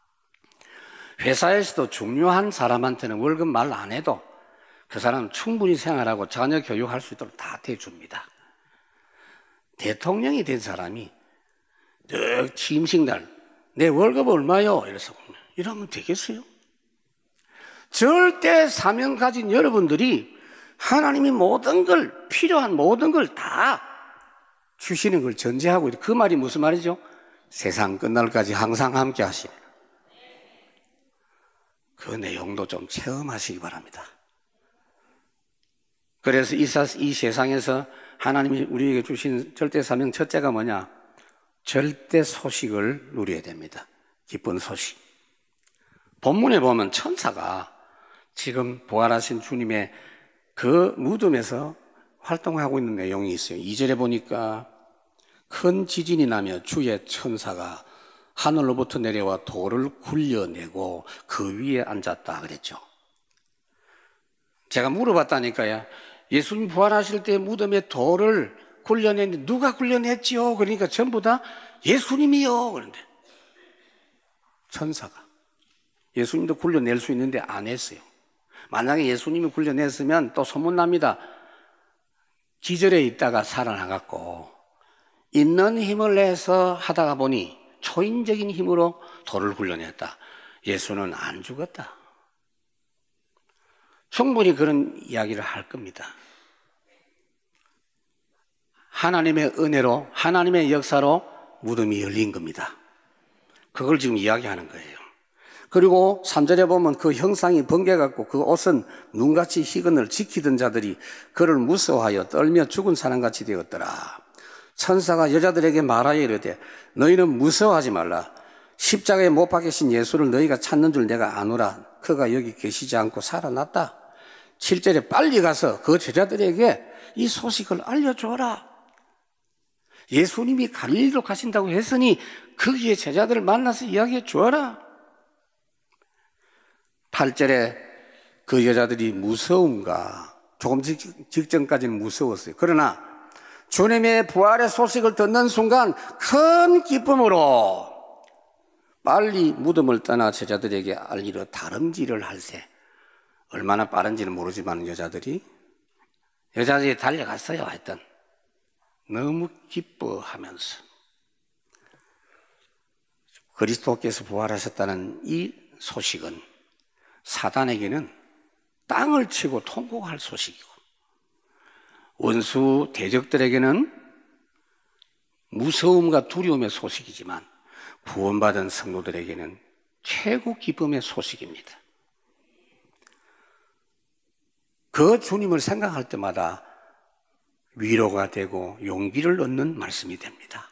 Speaker 2: 회사에서도 중요한 사람한테는 월급 말 안 해도 그 사람은 충분히 생활하고 자녀 교육할 수 있도록 다 대줍니다. 대통령이 된 사람이 취임식날 내 월급 얼마요? 이러면 되겠어요? 절대 사명 가진 여러분들이 하나님이 모든 걸, 필요한 모든 걸 다 주시는 걸 전제하고 그 말이 무슨 말이죠? 세상 끝날까지 항상 함께 하시는 그 내용도 좀 체험하시기 바랍니다. 그래서 이 세상에서 하나님이 우리에게 주신 절대 사명 첫째가 뭐냐? 절대 소식을 누려야 됩니다. 기쁜 소식. 본문에 보면 천사가 지금 부활하신 주님의 그 무덤에서 활동하고 있는 내용이 있어요. 2절에 보니까 큰 지진이 나며 주의 천사가 하늘로부터 내려와 돌을 굴려내고 그 위에 앉았다 그랬죠. 제가 물어봤다니까요. 예수님 부활하실 때 무덤에 돌을 굴려냈는데 누가 굴려냈지요? 그러니까 전부 다 예수님이요. 그런데 천사가 예수님도 굴려낼 수 있는데 안 했어요. 만약에 예수님이 굴려냈으면 또 소문납니다. 기절해 있다가 살아나갔고 있는 힘을 내서 하다가 보니 초인적인 힘으로 돌을 굴려냈다. 예수는 안 죽었다. 충분히 그런 이야기를 할 겁니다. 하나님의 은혜로, 하나님의 역사로 무덤이 열린 겁니다. 그걸 지금 이야기하는 거예요. 그리고 3절에 보면 그 형상이 번개같고 그 옷은 눈같이 희근을 지키던 자들이 그를 무서워하여 떨며 죽은 사람같이 되었더라. 천사가 여자들에게 말하여 이르되 너희는 무서워하지 말라. 십자가에 못 박히신 예수를 너희가 찾는 줄 내가 아노라. 그가 여기 계시지 않고 살아났다. 7절에 빨리 가서 그 제자들에게 이 소식을 알려줘라. 예수님이 갈릴리로 가신다고 했으니 거기에 제자들을 만나서 이야기해 주어라. 8절에 그 여자들이 무서움과 조금 직전까지는 무서웠어요. 그러나 주님의 부활의 소식을 듣는 순간 큰 기쁨으로 빨리 무덤을 떠나 제자들에게 알리러 다름질을 할세. 얼마나 빠른지는 모르지만 여자들이 달려갔어요. 하여튼 너무 기뻐하면서 그리스도께서 부활하셨다는 이 소식은 사단에게는 땅을 치고 통곡할 소식이고, 원수 대적들에게는 무서움과 두려움의 소식이지만 구원받은 성도들에게는 최고 기쁨의 소식입니다. 그 주님을 생각할 때마다 위로가 되고 용기를 얻는 말씀이 됩니다.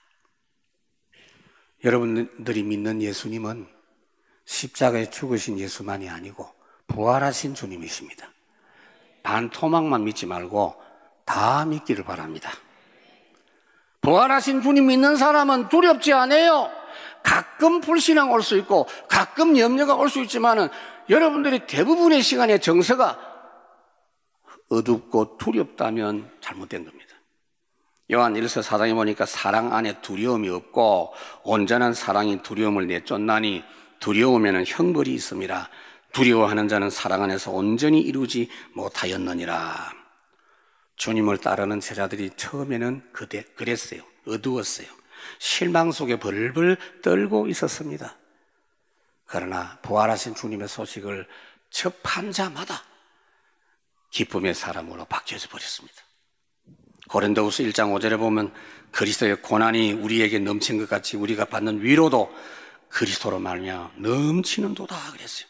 Speaker 2: 여러분들이 믿는 예수님은 십자가에 죽으신 예수만이 아니고 부활하신 주님이십니다. 반토막만 믿지 말고 다 믿기를 바랍니다. 부활하신 주님 믿는 사람은 두렵지 않아요. 가끔 불신앙 올 수 있고 가끔 염려가 올 수 있지만은 여러분들이 대부분의 시간에 정서가 어둡고 두렵다면 잘못된 겁니다. 요한 1서 4장에 보니까 사랑 안에 두려움이 없고 온전한 사랑이 두려움을 내쫓나니 두려우면 형벌이 있음이라. 두려워하는 자는 사랑 안에서 온전히 이루지 못하였느니라. 주님을 따르는 제자들이 처음에는 그랬어요. 어두웠어요. 실망 속에 벌벌 떨고 있었습니다. 그러나 부활하신 주님의 소식을 접한 자마다 기쁨의 사람으로 바뀌어져 버렸습니다. 고린도후서 1장 5절에 보면 그리스도의 고난이 우리에게 넘친 것 같이 우리가 받는 위로도 그리스도로 말미암아 넘치는도다 그랬어요.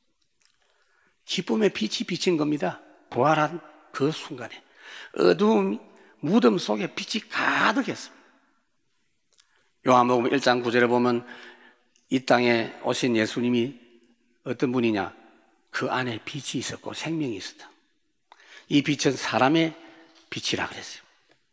Speaker 2: 기쁨의 빛이 비친 겁니다. 부활한 그 순간에 어두운 무덤 속에 빛이 가득했습니다. 요한복음 1장 9절에 보면 이 땅에 오신 예수님이 어떤 분이냐? 그 안에 빛이 있었고 생명이 있었다. 이 빛은 사람의 빛이라 그랬어요.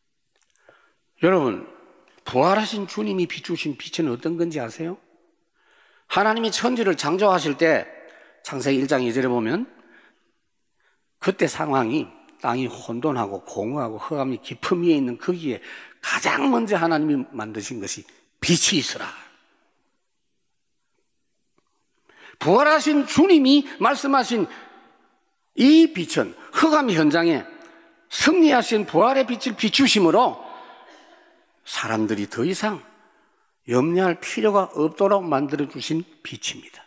Speaker 2: 여러분, 부활하신 주님이 비추신 빛은 어떤 건지 아세요? 하나님이 천지를 창조하실 때 창세기 1장 2절에 보면 그때 상황이 땅이 혼돈하고 공허하고 흑암이 깊음 위에 있는 거기에 가장 먼저 하나님이 만드신 것이 빛이 있으라. 부활하신 주님이 말씀하신 이 빛은 흑암 현장에 승리하신 부활의 빛을 비추심으로 사람들이 더 이상 염려할 필요가 없도록 만들어주신 빛입니다.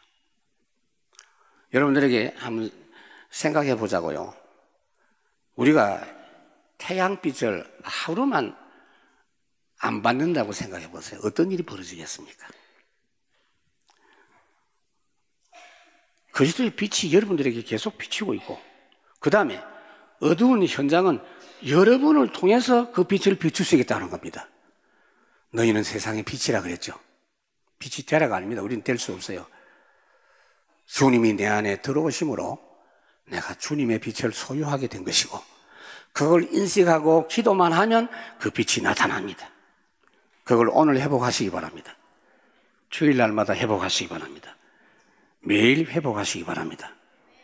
Speaker 2: 여러분들에게 한번 생각해 보자고요. 우리가 태양빛을 하루만 안 받는다고 생각해 보세요. 어떤 일이 벌어지겠습니까? 그리스도의 빛이 여러분들에게 계속 비치고 있고, 그 다음에 어두운 현장은 여러분을 통해서 그 빛을 비추시겠다는 겁니다. 너희는 세상의 빛이라 그랬죠. 빛이 되라가 아닙니다. 우리는 될 수 없어요. 주님이 내 안에 들어오심으로 내가 주님의 빛을 소유하게 된 것이고, 그걸 인식하고 기도만 하면 그 빛이 나타납니다. 그걸 오늘 회복하시기 바랍니다. 주일날마다 회복하시기 바랍니다. 매일 회복하시기 바랍니다.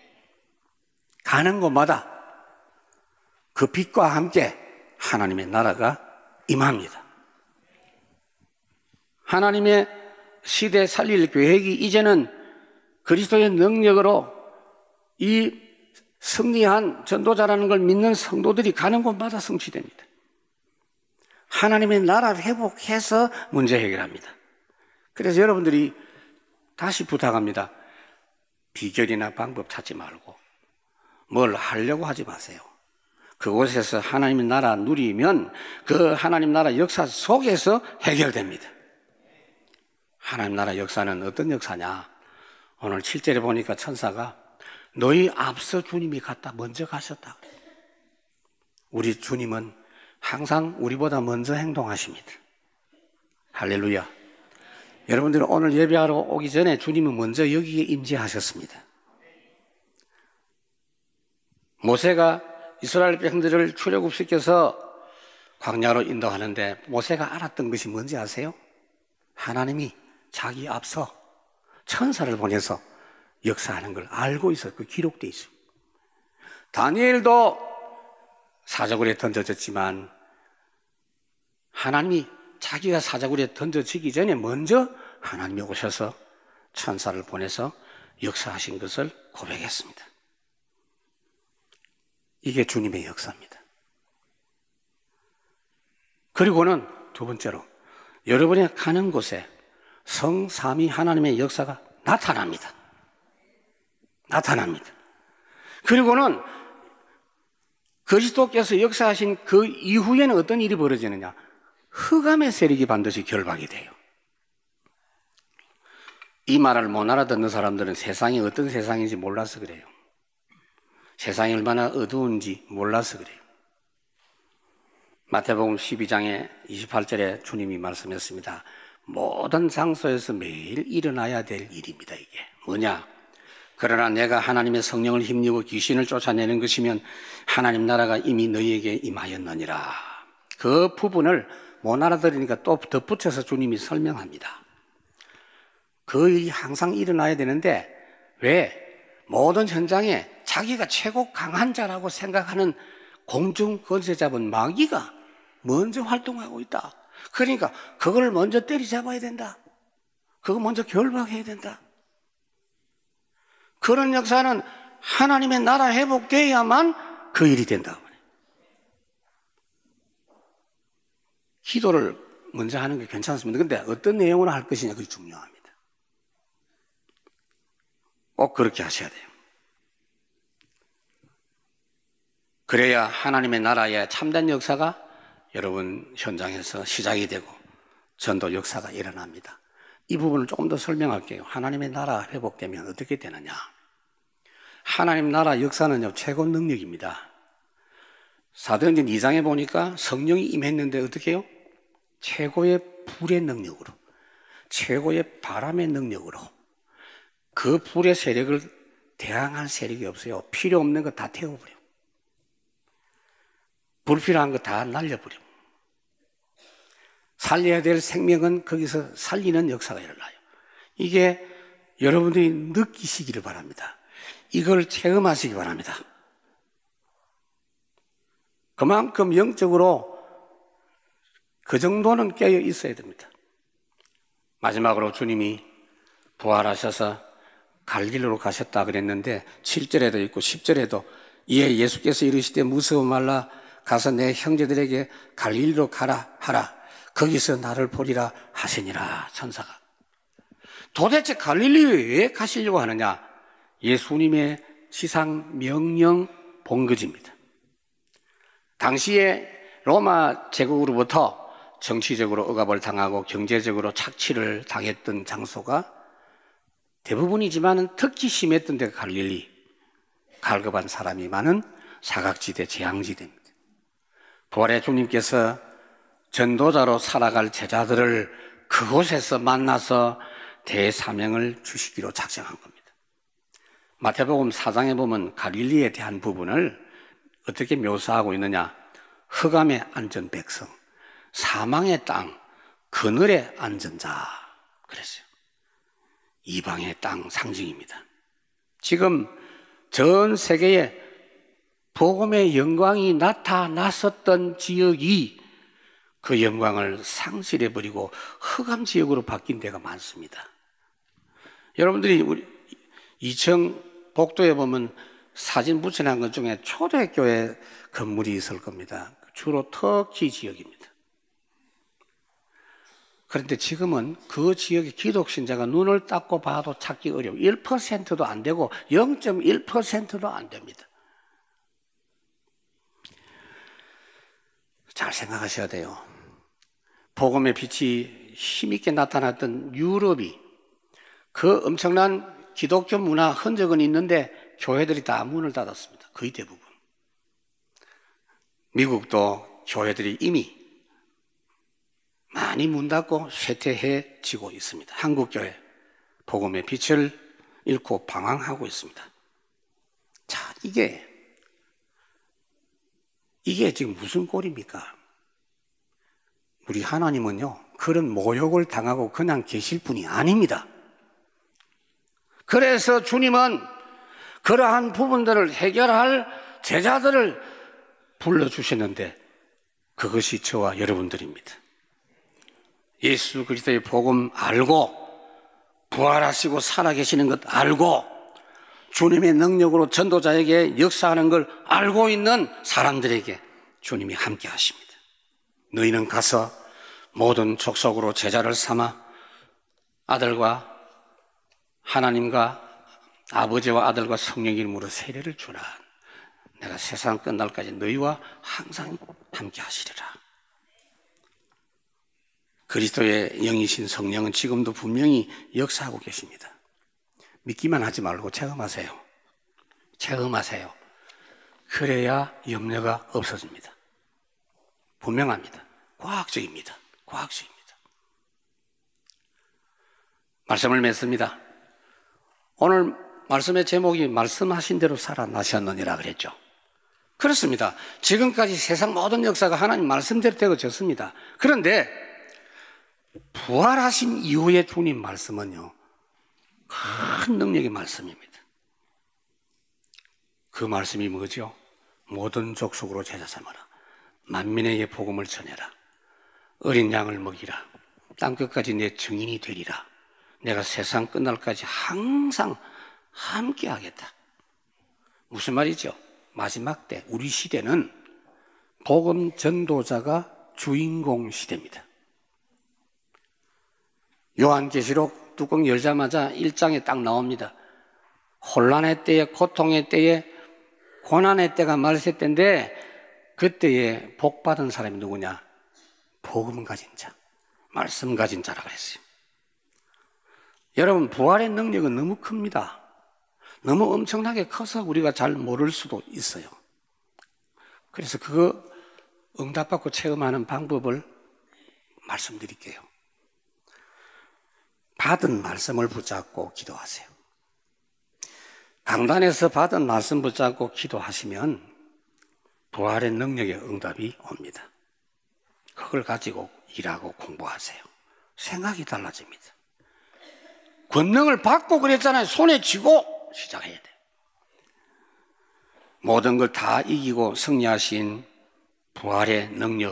Speaker 2: 가는 곳마다 그 빛과 함께 하나님의 나라가 임합니다. 하나님의 시대 살릴 계획이 이제는 그리스도의 능력으로 이 승리한 전도자라는 걸 믿는 성도들이 가는 곳마다 성취됩니다. 하나님의 나라 회복해서 문제 해결합니다. 그래서 여러분들이 다시 부탁합니다. 비결이나 방법 찾지 말고 뭘 하려고 하지 마세요. 그곳에서 하나님의 나라 누리면 그 하나님 나라 역사 속에서 해결됩니다. 하나님 나라 역사는 어떤 역사냐? 오늘 7절에 보니까 천사가 너희 앞서 주님이 갔다 먼저 가셨다. 우리 주님은 항상 우리보다 먼저 행동하십니다. 할렐루야. 여러분들은 오늘 예배하러 오기 전에 주님은 먼저 여기에 임재하셨습니다. 모세가 이스라엘 백성들을 출애굽시켜서 광야로 인도하는데 모세가 알았던 것이 뭔지 아세요? 하나님이 자기 앞서 천사를 보내서 역사하는 걸 알고 있었고 기록되어 있습니다. 다니엘도 사자굴에 던져졌지만 하나님이 자기가 사자굴에 던져지기 전에 먼저 하나님이 오셔서 천사를 보내서 역사하신 것을 고백했습니다. 이게 주님의 역사입니다. 그리고는 두 번째로 여러분이 가는 곳에 성삼위 하나님의 역사가 나타납니다. 그리고는 그리스도께서 역사하신 그 이후에는 어떤 일이 벌어지느냐? 흑암의 세력이 반드시 결박이 돼요. 이 말을 못 알아듣는 사람들은 세상이 어떤 세상인지 몰라서 그래요. 세상이 얼마나 어두운지 몰라서 그래요. 마태복음 12장에 28절에 주님이 말씀했습니다. 모든 장소에서 매일 일어나야 될 일입니다. 이게 뭐냐? 그러나 내가 하나님의 성령을 힘입어 귀신을 쫓아내는 것이면 하나님 나라가 이미 너희에게 임하였느니라. 그 부분을 못 알아들으니까 또 덧붙여서 주님이 설명합니다. 그 일이 항상 일어나야 되는데 왜? 모든 현장에 자기가 최고 강한 자라고 생각하는 공중 권세 잡은 마귀가 먼저 활동하고 있다. 그러니까 그걸 먼저 때리잡아야 된다. 그거 먼저 결박해야 된다. 그런 역사는 하나님의 나라 회복돼야만 그 일이 된다고 그래요. 기도를 먼저 하는 게 괜찮습니다. 그런데 어떤 내용으로 할 것이냐 그게 중요합니다. 꼭 그렇게 하셔야 돼요. 그래야 하나님의 나라의 참된 역사가 여러분 현장에서 시작이 되고 전도 역사가 일어납니다. 이 부분을 조금 더 설명할게요. 하나님의 나라 회복되면 어떻게 되느냐? 하나님 나라 역사는요, 최고 능력입니다. 사도행전 2장에 보니까 성령이 임했는데 어떻게 해요? 최고의 불의 능력으로, 최고의 바람의 능력으로. 그 불의 세력을 대항할 세력이 없어요. 필요 없는 거 다 태워버려. 불필요한 거 다 날려버려. 살려야 될 생명은 거기서 살리는 역사가 일어나요. 이게 여러분들이 느끼시기를 바랍니다. 이걸 체험하시기 바랍니다. 그만큼 영적으로 그 정도는 깨어 있어야 됩니다. 마지막으로 주님이 부활하셔서 갈릴리로 가셨다 그랬는데 7절에도 있고 10절에도 이에 예수께서 이르시되 무서워 말라 가서 내 형제들에게 갈릴리로 가라 하라 거기서 나를 보리라 하시니라. 천사가 도대체 갈릴리에 왜 가시려고 하느냐? 예수님의 지상 명령 본거지입니다. 당시에 로마 제국으로부터 정치적으로 억압을 당하고 경제적으로 착취를 당했던 장소가 대부분이지만 특히 심했던 데가 갈릴리, 갈급한 사람이 많은 사각지대, 재앙지대입니다. 부활의 주님께서 전도자로 살아갈 제자들을 그곳에서 만나서 대사명을 주시기로 작정한 겁니다. 마태복음 4장에 보면 갈릴리에 대한 부분을 어떻게 묘사하고 있느냐? 흑암에 앉은 백성, 사망의 땅, 그늘에 앉은 자 그랬어요. 이방의 땅 상징입니다. 지금 전 세계에 복음의 영광이 나타났었던 지역이 그 영광을 상실해버리고 흑암 지역으로 바뀐 데가 많습니다. 여러분들이 우리 이청 복도에 보면 사진 붙여놓은 것 중에 초대교회 건물이 있을 겁니다. 주로 터키 지역입니다. 그런데 지금은 그 지역의 기독신자가 눈을 닦고 봐도 찾기 어려워. 1%도 안 되고 0.1%도 안 됩니다. 잘 생각하셔야 돼요. 복음의 빛이 힘있게 나타났던 유럽이 그 엄청난 기독교 문화 흔적은 있는데 교회들이 다 문을 닫았습니다. 거의 대부분. 미국도 교회들이 이미 많이 문 닫고 쇠퇴해지고 있습니다. 한국교회 복음의 빛을 잃고 방황하고 있습니다. 자, 이게 지금 무슨 꼴입니까? 우리 하나님은요, 그런 모욕을 당하고 그냥 계실 분이 아닙니다. 그래서 주님은 그러한 부분들을 해결할 제자들을 불러주셨는데 그것이 저와 여러분들입니다. 예수 그리스도의 복음 알고 부활하시고 살아계시는 것 알고 주님의 능력으로 전도자에게 역사하는 걸 알고 있는 사람들에게 주님이 함께 하십니다. 너희는 가서 모든 족속으로 제자를 삼아 아들과 하나님과 아버지와 아들과 성령 이름으로 세례를 주라. 내가 세상 끝날까지 너희와 항상 함께 하시리라. 그리스도의 영이신 성령은 지금도 분명히 역사하고 계십니다. 믿기만 하지 말고 체험하세요. 체험하세요. 그래야 염려가 없어집니다. 분명합니다. 과학적입니다. 과학적입니다. 말씀을 맺습니다. 오늘 말씀의 제목이 말씀하신 대로 살아나셨느니라 그랬죠. 그렇습니다. 지금까지 세상 모든 역사가 하나님 말씀대로 되어졌습니다. 그런데 부활하신 이후의 주님 말씀은요, 큰 능력의 말씀입니다. 그 말씀이 뭐죠? 모든 족속으로 제자 삼아라. 만민에게 복음을 전해라. 어린 양을 먹이라. 땅끝까지 내 증인이 되리라. 내가 세상 끝날까지 항상 함께 하겠다. 무슨 말이죠? 마지막 때 우리 시대는 복음 전도자가 주인공 시대입니다. 요한계시록 뚜껑 열자마자 1장에 딱 나옵니다. 혼란의 때에, 고통의 때에, 고난의 때가 말세 때인데 그때에 복 받은 사람이 누구냐? 복음 가진 자, 말씀 가진 자라 그랬어요. 여러분, 부활의 능력은 너무 큽니다. 너무 엄청나게 커서 우리가 잘 모를 수도 있어요. 그래서 그거 응답받고 체험하는 방법을 말씀드릴게요. 받은 말씀을 붙잡고 기도하세요. 강단에서 받은 말씀 붙잡고 기도하시면 부활의 능력의 응답이 옵니다. 그걸 가지고 일하고 공부하세요. 생각이 달라집니다. 권능을 받고 그랬잖아요. 손에 쥐고 시작해야 돼요. 모든 걸 다 이기고 승리하신 부활의 능력,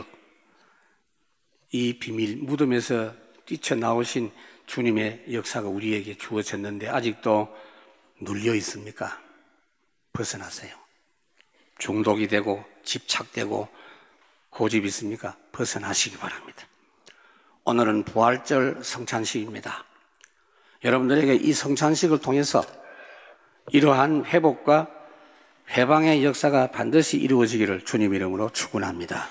Speaker 2: 이 비밀, 무덤에서 뛰쳐나오신 주님의 역사가 우리에게 주어졌는데 아직도 눌려 있습니까? 벗어나세요. 중독이 되고 집착되고 고집 있습니까? 벗어나시기 바랍니다. 오늘은 부활절 성찬식입니다. 여러분들에게 이 성찬식을 통해서 이러한 회복과 회방의 역사가 반드시 이루어지기를 주님 이름으로 축원합니다.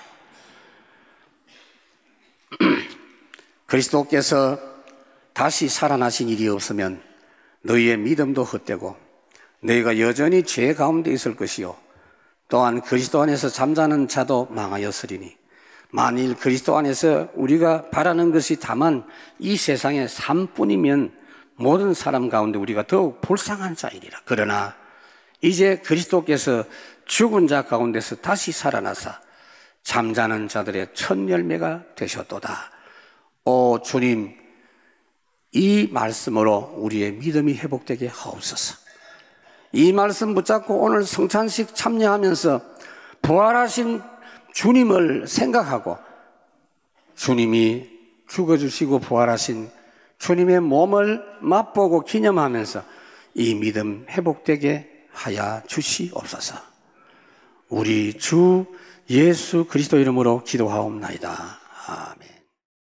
Speaker 2: 그리스도께서 다시 살아나신 일이 없으면 너희의 믿음도 헛되고 너희가 여전히 죄 가운데 있을 것이요 또한 그리스도 안에서 잠자는 자도 망하였으리니 만일 그리스도 안에서 우리가 바라는 것이 다만 이 세상의 삶뿐이면 모든 사람 가운데 우리가 더욱 불쌍한 자이리라. 그러나 이제 그리스도께서 죽은 자 가운데서 다시 살아나사 잠자는 자들의 첫 열매가 되셨도다. 오 주님, 이 말씀으로 우리의 믿음이 회복되게 하옵소서. 이 말씀 붙잡고 오늘 성찬식 참여하면서 부활하신 주님을 생각하고 주님이 죽어주시고 부활하신 주님의 몸을 맛보고 기념하면서 이 믿음 회복되게 하여 주시옵소서. 우리 주 예수 그리스도 이름으로 기도하옵나이다. 아멘.